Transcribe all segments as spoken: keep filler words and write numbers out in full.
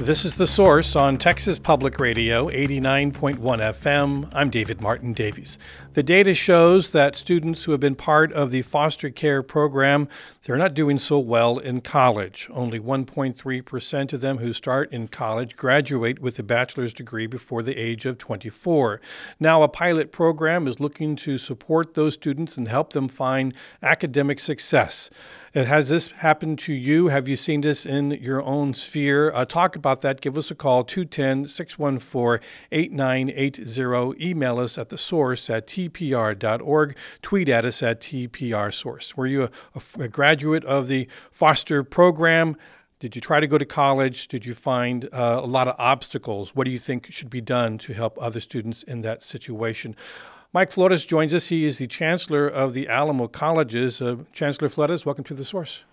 This is The Source on Texas Public Radio, eighty-nine point one F M. I'm David Martin Davies. The data shows that students who have been part of the foster care program, they're not doing so well in college. Only one point three percent of them who start in college graduate with a bachelor's degree before the age of twenty-four. Now, a pilot program is looking to support those students and help them find academic success. Has this happened to you? Have you seen this in your own sphere? Uh, talk about that. Give us a call, two one zero, six one four, eight nine eight zero. Email us at the source at t p r dot org. Tweet at us at T P R Source. Were you a, a, a graduate of the foster program? Did you try to go to college? Did you find uh, a lot of obstacles? What do you think should be done to help other students in that situation? Mike Flores joins us. He is the chancellor of the Alamo Colleges. Uh, Chancellor Flores, welcome to The Source.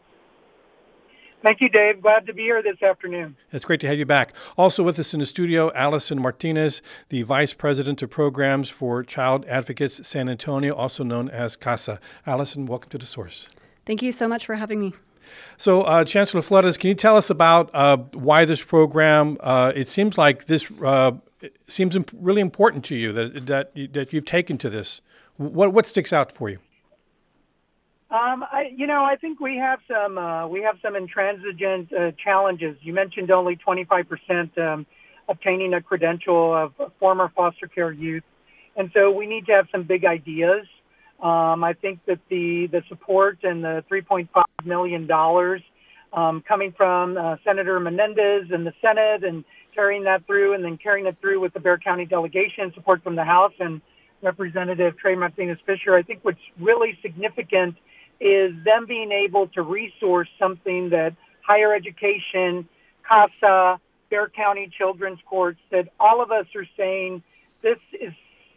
Thank you, Dave. Glad to be here this afternoon. It's great to have you back. Also with us in the studio, Allison Martinez, the Vice President of Programs for Child Advocates San Antonio, also known as CASA. Allison, welcome to The Source. Thank you so much for having me. So, uh, Chancellor Flores, can you tell us about uh, why this program, uh, it seems like this uh, it seems imp- really important to you that that that you've taken to this. What what sticks out for you? Um, I, you know, I think we have some uh, we have some intransigent uh, challenges. You mentioned only twenty-five percent um, obtaining a credential of former foster care youth, and so we need to have some big ideas. Um, I think that the the support and the three point five million dollars um, coming from uh, Senator Menendez in the Senate and carrying that through, and then carrying it through with the Bexar County delegation, support from the House and Representative Trey Martinez-Fisher. I think what's really significant is them being able to resource something that higher education, CASA, Bexar County Children's Courts, that all of us are saying this is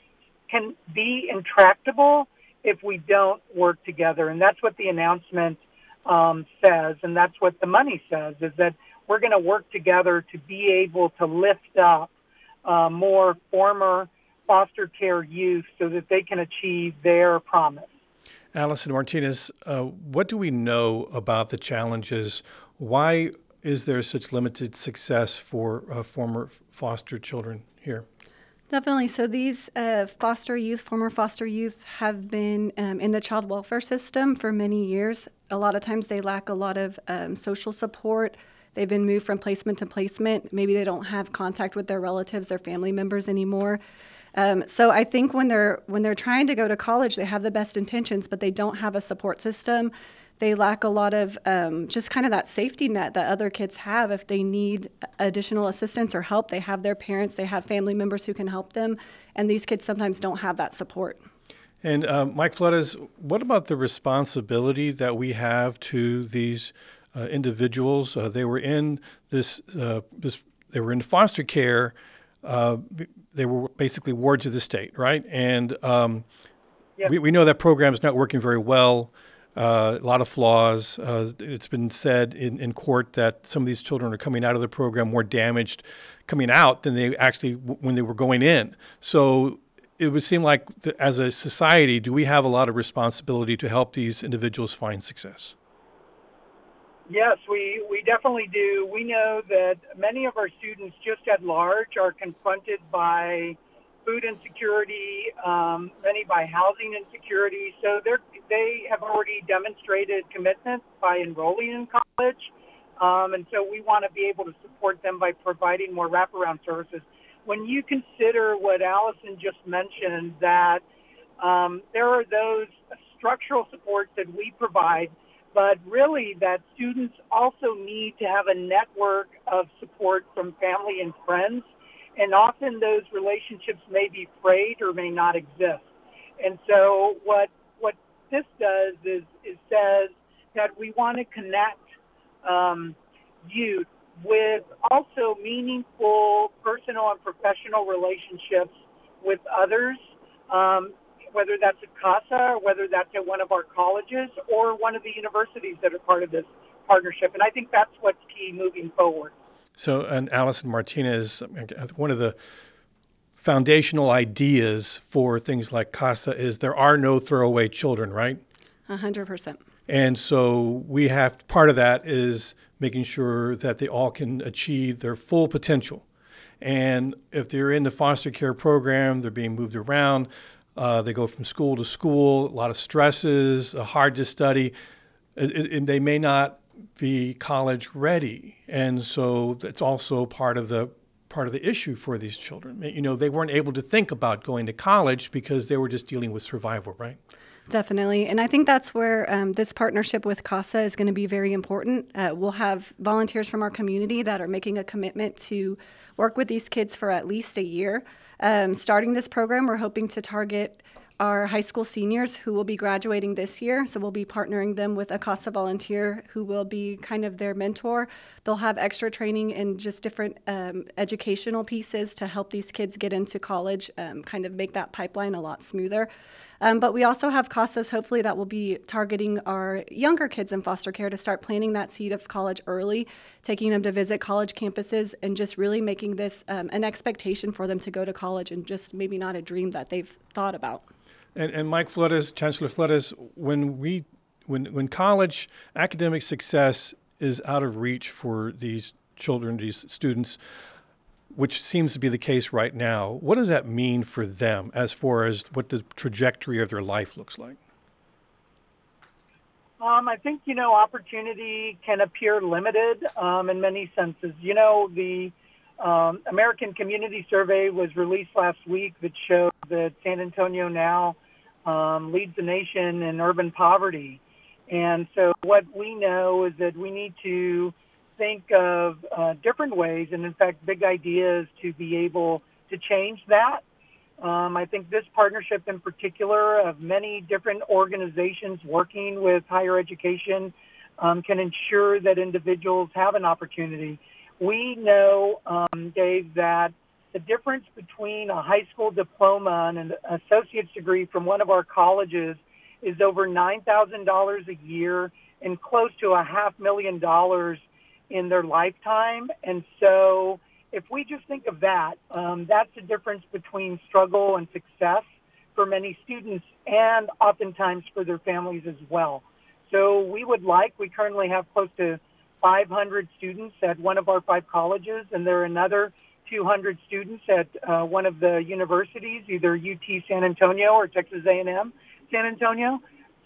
can be intractable if we don't work together. And that's what the announcement um, says, and that's what the money says, is that we're going to work together to be able to lift up uh, more former foster care youth so that they can achieve their promise. Allison Martinez, uh, what do we know about the challenges? Why is there such limited success for uh, former foster children here? Definitely. So these uh, foster youth, former foster youth, have been um, in the child welfare system for many years. A lot of times they lack a lot of um, social support. They've been moved from placement to placement. Maybe they don't have contact with their relatives, their family members anymore. Um, so I think when they're when they're trying to go to college, they have the best intentions, but they don't have a support system. They lack a lot of um, just kind of that safety net that other kids have. If they need additional assistance or help, they have their parents, they have family members who can help them, and these kids sometimes don't have that support. And uh, Mike Flores, what about the responsibility that we have to these uh, individuals? Uh, they were in this, uh, this, they were in foster care. Uh, they were basically wards of the state, right? And um, yep. we, we know that program is not working very well. Uh, a lot of flaws. Uh, it's been said in, in court that some of these children are coming out of the program more damaged coming out than they actually w- when they were going in. So it would seem like th- as a society, do we have a lot of responsibility to help these individuals find success? Yes, we, we definitely do. We know that many of our students just at large are confronted by food insecurity, um, many by housing insecurity. So they're, they have already demonstrated commitment by enrolling in college. Um, and so we want to be able to support them by providing more wraparound services. When you consider what Allison just mentioned, that um, there are those structural supports that we provide, but really that students also need to have a network of support from family and friends. And often those relationships may be frayed or may not exist. And so what what this does is, is says that we want to connect um, youth with also meaningful personal and professional relationships with others, um, whether that's at CASA or whether that's at one of our colleges or one of the universities that are part of this partnership. And I think that's what's key moving forward. So, and Allison Martinez, one of the foundational ideas for things like CASA is there are no throwaway children, right? A hundred percent. And so we have, part of that is making sure that they all can achieve their full potential. And if they're in the foster care program, they're being moved around, uh, they go from school to school, a lot of stresses, uh, hard to study, and they may not be college ready. And so that's also part of the part of the issue for these children. You know, they weren't able to think about going to college because they were just dealing with survival, right? Definitely. And I think that's where um, this partnership with CASA is going to be very important. Uh, we'll have volunteers from our community that are making a commitment to work with these kids for at least a year. Um, starting this program, we're hoping to target our high school seniors who will be graduating this year. So we'll be partnering them with a CASA volunteer who will be kind of their mentor. They'll have extra training and just different um, educational pieces to help these kids get into college, um, kind of make that pipeline a lot smoother. Um, but we also have CASAs, hopefully, that will be targeting our younger kids in foster care to start planting that seed of college early, taking them to visit college campuses, and just really making this um, an expectation for them to go to college and just maybe not a dream that they've thought about. And, and Mike Flores, Chancellor Flores, when we, when when college academic success is out of reach for these children, these students, which seems to be the case right now, what does that mean for them as far as what the trajectory of their life looks like? Um, I think, you know, opportunity can appear limited um, in many senses. You know, the um, American Community Survey was released last week that showed that San Antonio now um, leads the nation in urban poverty. And so what we know is that we need to think of uh, different ways and, in fact, big ideas to be able to change that. Um, I think this partnership in particular of many different organizations working with higher education um, can ensure that individuals have an opportunity. We know, um, Dave, that the difference between a high school diploma and an associate's degree from one of our colleges is over nine thousand dollars a year and close to a half million dollars in their lifetime. And so if we just think of that, um, that's the difference between struggle and success for many students and oftentimes for their families as well. So we would like, we currently have close to five hundred students at one of our five colleges, and there are another two hundred students at uh, one of the universities, either U T San Antonio or Texas A and M San Antonio.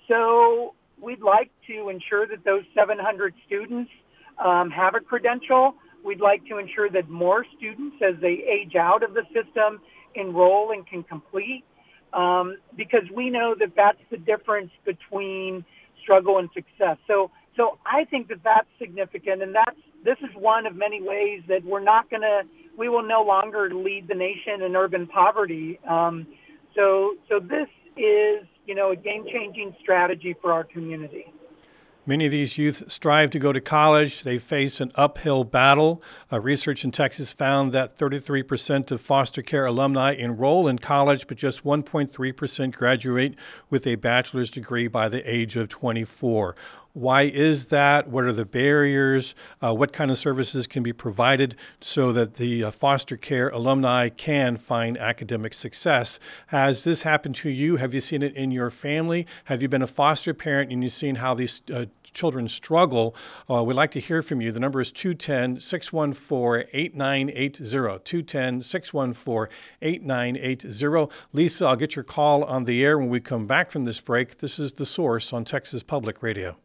So we'd like to ensure that those seven hundred students Um, have a credential. We'd like to ensure that more students, as they age out of the system, enroll and can complete, um, because we know that that's the difference between struggle and success. So, so I think that that's significant, and that's this is one of many ways that we're not going to, we will no longer lead the nation in urban poverty. Um, so, so this is, you know, a game-changing strategy for our community. Many of these youth strive to go to college. They face an uphill battle. Uh, research in Texas found that thirty-three percent of foster care alumni enroll in college, but just one point three percent graduate with a bachelor's degree by the age of twenty-four. Why is that? What are the barriers? Uh, what kind of services can be provided so that the uh, foster care alumni can find academic success? Has this happened to you? Have you seen it in your family? Have you been a foster parent and you've seen how these uh, children struggle? Uh, we'd like to hear from you. The number is two one zero, six one four, eight nine eight zero, two one zero, six one four, eight nine eight zero. Lisa, I'll get your call on the air when we come back from this break. This is The Source on Texas Public Radio.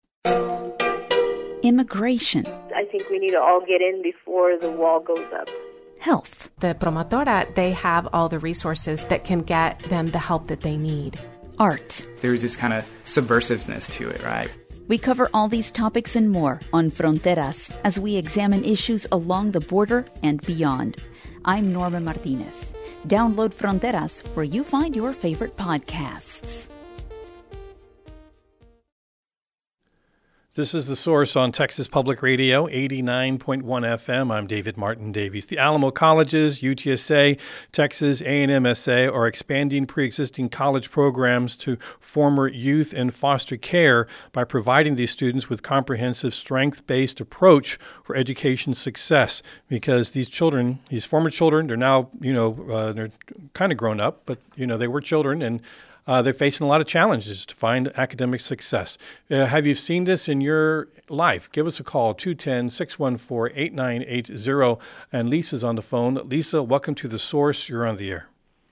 Immigration. I think we need to all get in before the wall goes up. Health. The Promotora, they have all the resources that can get them the help that they need. Art. There's this kind of subversiveness to it, right? We cover all these topics and more on Fronteras as we examine issues along the border and beyond. I'm Norma Martinez. Download Fronteras where you find your favorite podcasts. This is The Source on Texas Public Radio, eighty-nine point one F M. I'm David Martin Davies. The Alamo Colleges, U T S A, Texas A and M S A are expanding pre-existing college programs to former youth in foster care by providing these students with comprehensive strength-based approach for education success. Because these children, these former children, they're now, you know, uh, they're kind of grown up, but, you know, they were children, and uh, they're facing a lot of challenges to find academic success. Uh, have you seen this in your life? Give us a call, two one zero, six one four, eight nine eight zero. And Lisa's on the phone. Lisa, welcome to The Source. You're on the air.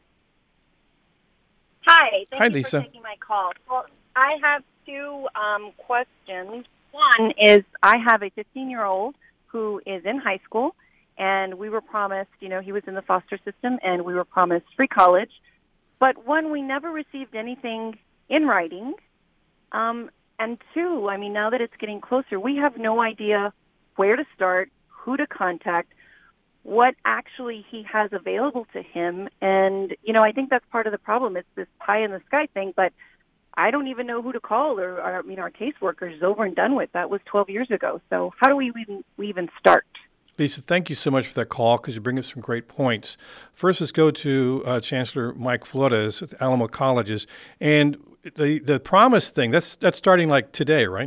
Hi. Thank Hi, you Lisa. for taking my call. Well, I have two um, questions. One is I have a fifteen-year-old who is in high school, and we were promised, you know, he was in the foster system, and we were promised free college. But one, we never received anything in writing. Um, and two, I mean, now that it's getting closer, we have no idea where to start, who to contact, what actually he has available to him. And, you know, I think that's part of the problem. It's this pie-in-the-sky thing, but I don't even know who to call, or, or I mean, our caseworker is over and done with. That was twelve years ago. So how do we even, we even start? Lisa, thank you so much for that call because you bring up some great points. First, let's go to uh, Chancellor Mike Flores with Alamo Colleges. And the the promise thing, that's that's starting like today, right?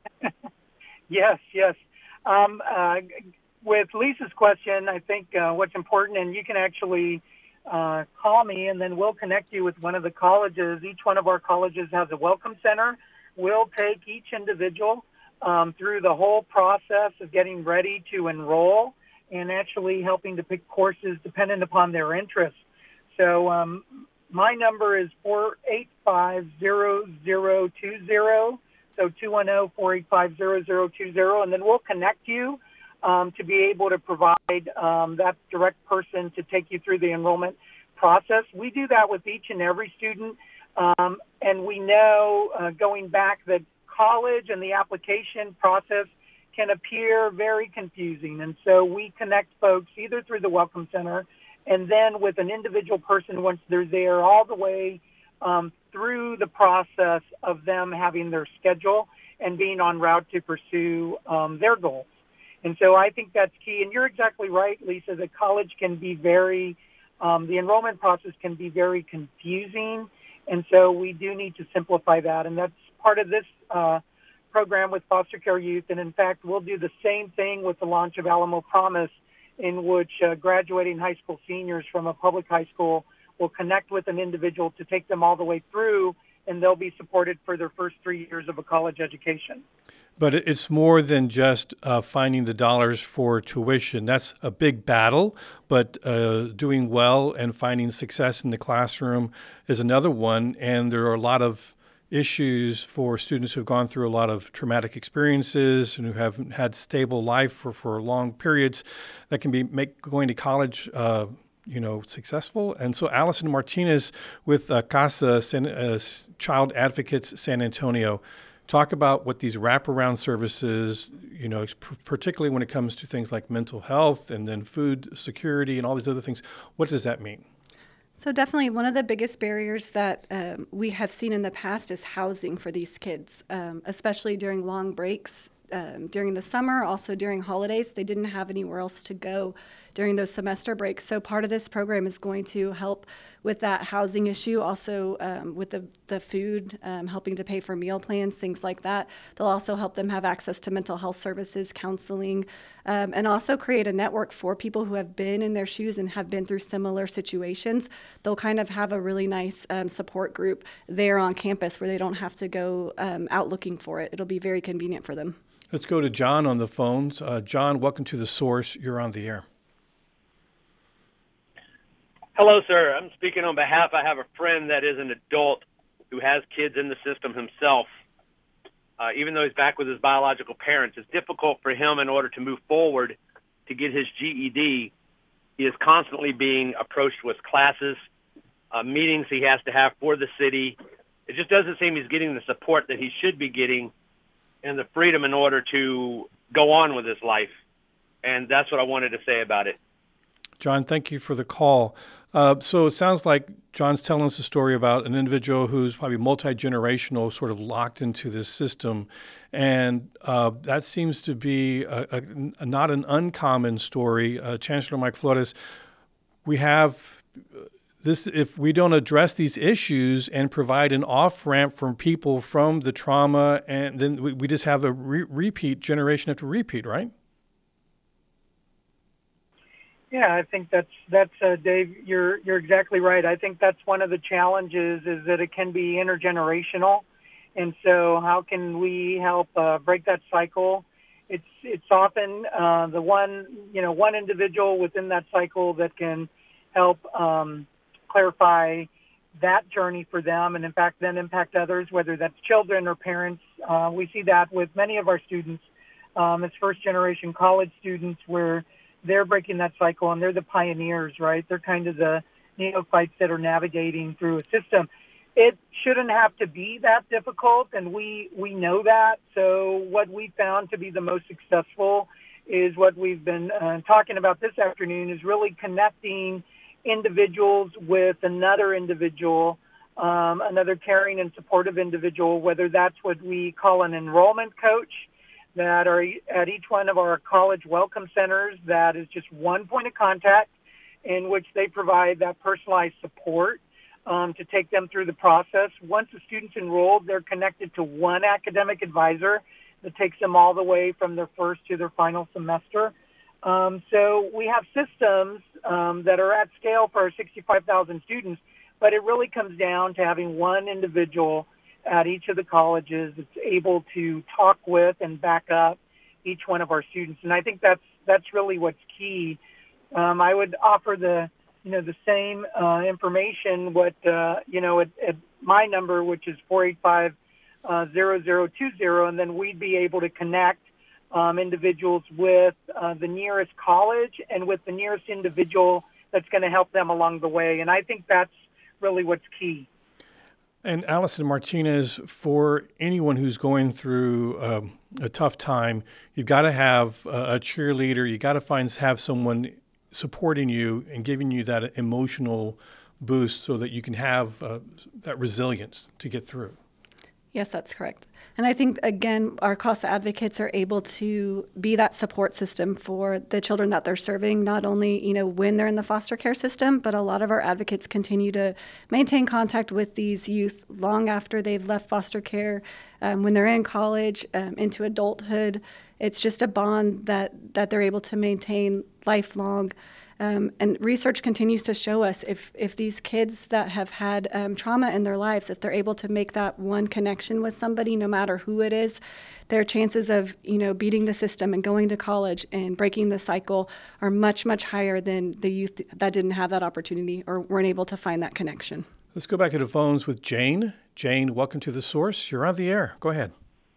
Yes, yes. Um, uh, with Lisa's question, I think uh, what's important, and you can actually uh, call me, and then we'll connect you with one of the colleges. Each one of our colleges has a welcome center. We'll take each individual um, through the whole process of getting ready to enroll and actually helping to pick courses dependent upon their interests. So um, my number is four eight five, zero zero two zero, so two one zero, four eight five, zero zero two zero, and then we'll connect you um, to be able to provide um, that direct person to take you through the enrollment process. We do that with each and every student, um, and we know uh, going back that college and the application process can appear very confusing, and so we connect folks either through the Welcome Center and then with an individual person once they're there, all the way um, through the process of them having their schedule and being en route to pursue um, their goals. And so I think that's key. And you're exactly right, Lisa, that college can be very, um, the enrollment process can be very confusing. And so we do need to simplify that. And that's part of this uh, program with foster care youth. And in fact, we'll do the same thing with the launch of Alamo Promise, in which uh, graduating high school seniors from a public high school will connect with an individual to take them all the way through, and they'll be supported for their first three years of a college education. But it's more than just uh, finding the dollars for tuition. That's a big battle, but uh, doing well and finding success in the classroom is another one. And there are a lot of issues for students who've gone through a lot of traumatic experiences and who haven't had stable life for, for long periods that can be make going to college uh, you know, successful. And so Allison Martinez with uh, CASA, San, uh, Child Advocates San Antonio, talk about what these wraparound services, you know, particularly when it comes to things like mental health and then food security and all these other things. What does that mean? So definitely one of the biggest barriers that um, we have seen in the past is housing for these kids, um, especially during long breaks, um, during the summer, also during holidays. They didn't have anywhere else to go during those semester breaks. So part of this program is going to help with that housing issue, also um, with the, the food, um, helping to pay for meal plans, things like that. They'll also help them have access to mental health services, counseling, um, and also create a network for people who have been in their shoes and have been through similar situations. They'll kind of have a really nice um, support group there on campus where they don't have to go um, out looking for it. It'll be very convenient for them. Let's go to John on the phones. Uh, John, welcome to The Source. You're on the air. Hello, sir. I'm speaking on behalf. I have a friend that is an adult who has kids in the system himself. Uh, even though he's back with his biological parents, it's difficult for him in order to move forward to get his G E D. He is constantly being approached with classes, uh, meetings he has to have for the city. It just doesn't seem he's getting the support that he should be getting and the freedom in order to go on with his life. And that's what I wanted to say about it. John, thank you for the call. Uh, so it sounds like John's telling us a story about an individual who's probably multi-generational, sort of locked into this system. And uh, that seems to be a, a, a, not an uncommon story. Uh, Chancellor Mike Flores, we have this, if we don't address these issues and provide an off-ramp for people from the trauma, and then we, we just have a re- repeat, generation after repeat, right? Yeah, I think that's that's uh, Dave. You're you're exactly right. I think that's one of the challenges is that it can be intergenerational, and so how can we help uh, break that cycle? It's it's often uh, the one you know one individual within that cycle that can help um, clarify that journey for them, and in fact then impact others, whether that's children or parents. Uh, we see that with many of our students um, as first generation college students, where they're breaking that cycle and they're the pioneers, right? They're kind of the neophytes that are navigating through a system. It shouldn't have to be that difficult, and we, we know that. So what we found to be the most successful is what we've been uh, talking about this afternoon, is really connecting individuals with another individual, um, another caring and supportive individual, whether that's what we call an enrollment coach, that are at each one of our college welcome centers. That is just one point of contact in which they provide that personalized support um, to take them through the process. Once the student's enrolled, they're connected to one academic advisor that takes them all the way from their first to their final semester. Um, so we have systems um, that are at scale for our sixty-five thousand students, but it really comes down to having one individual at each of the colleges that's able to talk with and back up each one of our students. And I think that's that's really what's key. Um, I would offer the you know the same uh, information what uh, you know at, at my number, which is four eight five, zero zero two zero, and then we'd be able to connect um, individuals with uh, the nearest college and with the nearest individual that's going to help them along the way. And I think that's really what's key. And Allison Martinez, for anyone who's going through um, a tough time, you've got to have a, a cheerleader. You got to find have someone supporting you and giving you that emotional boost so that you can have uh, that resilience to get through. Yes, that's correct. And I think, again, our CASA advocates are able to be that support system for the children that they're serving, not only, you know, when they're in the foster care system, but a lot of our advocates continue to maintain contact with these youth long after they've left foster care, um, when they're in college, um, into adulthood. It's just a bond that, that they're able to maintain lifelong. Um, and research continues to show us if, if these kids that have had um, trauma in their lives, if they're able to make that one connection with somebody, no matter who it is, their chances of, you know, beating the system and going to college and breaking the cycle are much, much higher than the youth that didn't have that opportunity or weren't able to find that connection. Let's go back to the phones with Jane. Jane, welcome to The Source. You're on the air. Go ahead.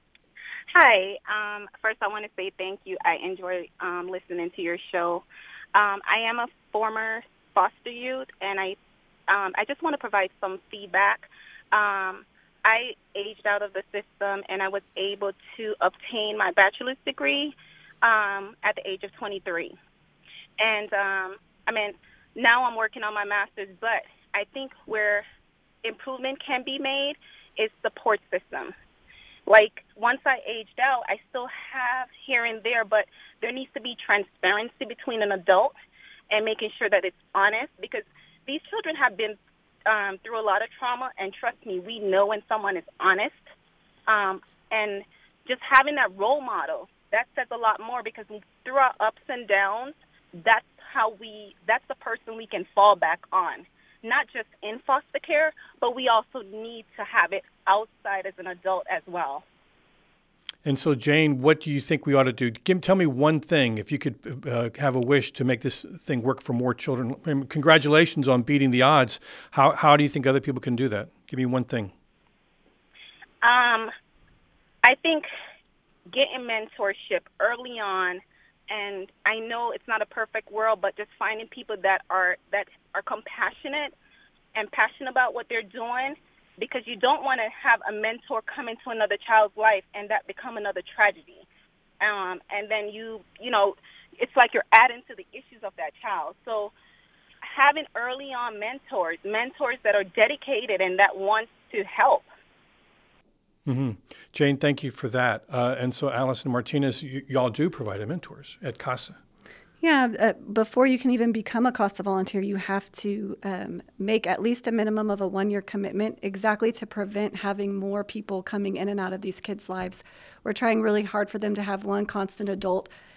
Hi. Um, first, I want to say thank you. I enjoy um, listening to your show. Um, I am a former foster youth, and I um, I just want to provide some feedback. Um, I aged out of the system, and I was able to obtain my bachelor's degree um, at the age of twenty-three. And, um, I mean, now I'm working on my master's, but I think where improvement can be made is support system. Like, once I aged out, I still have here and there, but there needs to be transparency between an adult and making sure that it's honest, because these children have been um, through a lot of trauma, and trust me, we know when someone is honest. Um, and just having that role model, that says a lot more, because through our ups and downs, that's how we, that's the person we can fall back on. Not just in foster care, but we also need to have it outside as an adult as well. And so, Jane, what do you think we ought to do? Give, tell me one thing, if you could uh, have a wish to make this thing work for more children. I mean, congratulations on beating the odds. How how do you think other people can do that? Give me one thing. Um, I think getting mentorship early on, and I know it's not a perfect world, but just finding people that are that are compassionate and passionate about what they're doing, because you don't want to have a mentor come into another child's life and that become another tragedy. Um, and then you, you know, it's like you're adding to the issues of that child. So having early on mentors, mentors that are dedicated and that want to help. Mm-hmm. Jane, thank you for that. Uh, and so, Allison Martinez, y- y'all do provide mentors at CASA. Yeah, uh, before you can even become a CASA volunteer, you have to um, make at least a minimum of a one-year commitment, exactly to prevent having more people coming in and out of these kids' lives. We're trying really hard for them to have one constant adult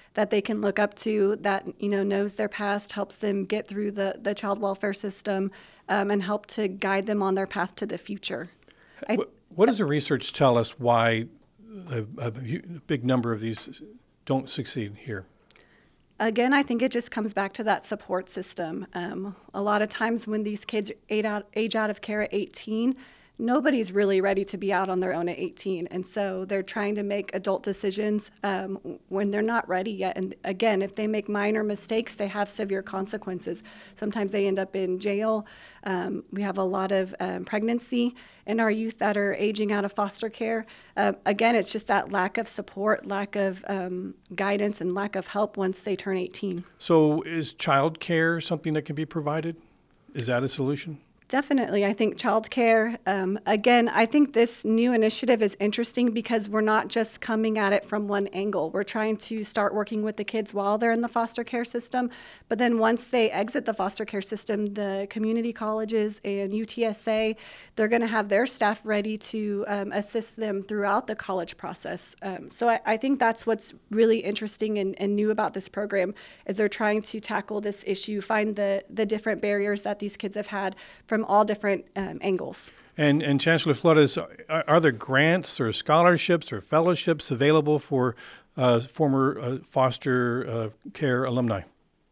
that they can look up to, that, you know, knows their past, helps them get through the, the child welfare system, um, and help to guide them on their path to the future. I, what, what does the research tell us why a, a big number of these don't succeed here? Again, I think it just comes back to that support system. Um, a lot of times when these kids age out, age out of care at eighteen, nobody's really ready to be out on their own at eighteen. And so they're trying to make adult decisions um, when they're not ready yet. And again, if they make minor mistakes, they have severe consequences. Sometimes they end up in jail. Um, we have a lot of um, pregnancy in our youth that are aging out of foster care. Uh, again, it's just that lack of support, lack of um, guidance, and lack of help once they turn eighteen. So is child care something that can be provided? Is that a solution? Definitely. I think childcare, um, again, I think this new initiative is interesting because we're not just coming at it from one angle. We're trying to start working with the kids while they're in the foster care system, but then once they exit the foster care system, the community colleges and U T S A, they're going to have their staff ready to um, assist them throughout the college process. Um, so I, I think that's what's really interesting and, and new about this program, is they're trying to tackle this issue, find the, the different barriers that these kids have had from all different um, angles. And, and Chancellor Flores, are, are there grants or scholarships or fellowships available for uh, former uh, foster uh, care alumni?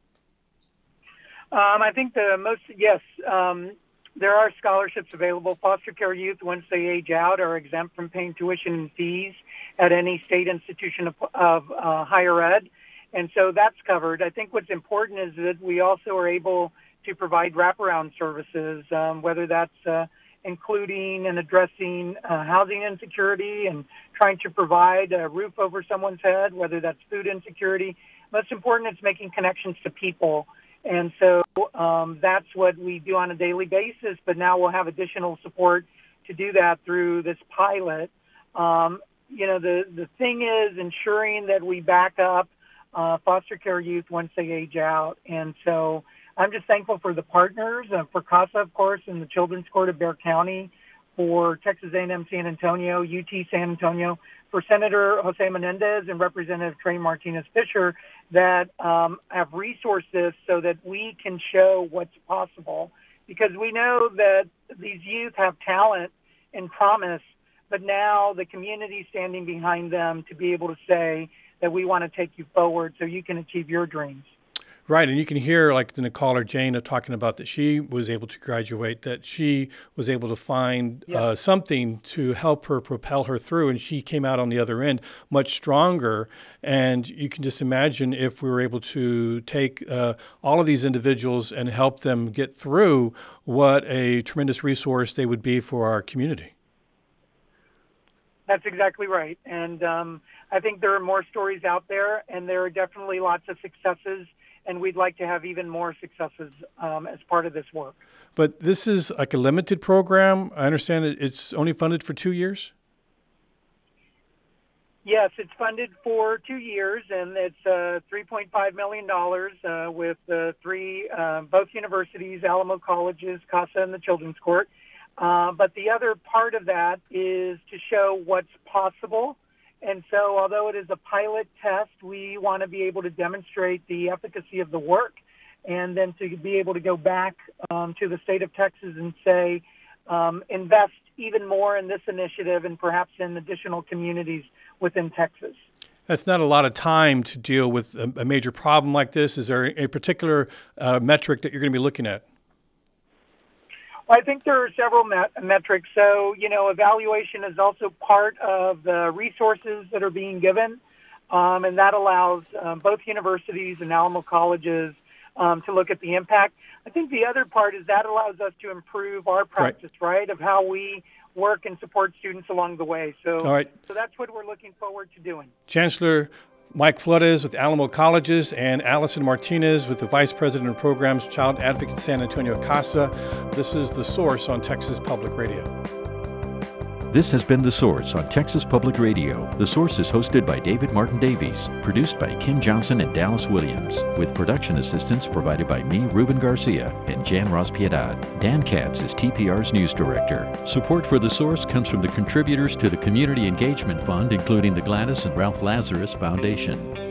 Um, I think the most, yes, um, there are scholarships available. Foster care youth, once they age out, are exempt from paying tuition and fees at any state institution of, of uh, higher ed. And so that's covered. I think what's important is that we also are able to provide wraparound services, um, whether that's uh, including and addressing uh, housing insecurity and trying to provide a roof over someone's head, whether that's food insecurity. Most important, it's making connections to people. And so um, that's what we do on a daily basis, but now we'll have additional support to do that through this pilot. Um, you know, the, the thing is ensuring that we back up uh, foster care youth once they age out. And so I'm just thankful for the partners, uh, for CASA, of course, and the Children's Court of Bexar County, for Texas A and M San Antonio, U T San Antonio, for Senator Jose Menendez and Representative Trey Martinez-Fisher that um, have resourced this so that we can show what's possible. Because we know that these youth have talent and promise, but now the community is standing behind them to be able to say that we want to take you forward so you can achieve your dreams. Right, and you can hear, like the caller Jane talking about that she was able to graduate, that she was able to find yeah. uh, something to help her propel her through, and she came out on the other end much stronger. And you can just imagine if we were able to take uh, all of these individuals and help them get through, what a tremendous resource they would be for our community. That's exactly right. And um, I think there are more stories out there, and there are definitely lots of successes. And we'd like to have even more successes um, as part of this work. But this is like a limited program. I understand it, it's only funded for two years? Yes, it's funded for two years, and it's uh, three point five million dollars uh, with uh, three, uh, both universities, Alamo Colleges, CASA, and the Children's Court. Uh, but the other part of that is to show what's possible. And so although it is a pilot test, we want to be able to demonstrate the efficacy of the work and then to be able to go back um, to the state of Texas and say, um, invest even more in this initiative and perhaps in additional communities within Texas. That's not a lot of time to deal with a, a major problem like this. Is there a particular uh, metric that you're going to be looking at? Well, I think there are several met- metrics. So, you know, evaluation is also part of the resources that are being given, um, and that allows um, both universities and Alamo Colleges um, to look at the impact. I think the other part is that allows us to improve our practice, right, right of how we work and support students along the way. So, All right. so that's what we're looking forward to doing. Chancellor Mike Flores with Alamo Colleges and Allison Martinez with the Vice President of Programs, Child Advocate San Antonio CASA. This is The Source on Texas Public Radio. This has been The Source on Texas Public Radio. The Source is hosted by David Martin Davies, produced by Kim Johnson and Dallas Williams, with production assistance provided by me, Ruben Garcia, and Jan Ross Piedad. Dan Katz is T P R's news director. Support for The Source comes from the contributors to the Community Engagement Fund, including the Gladys and Ralph Lazarus Foundation.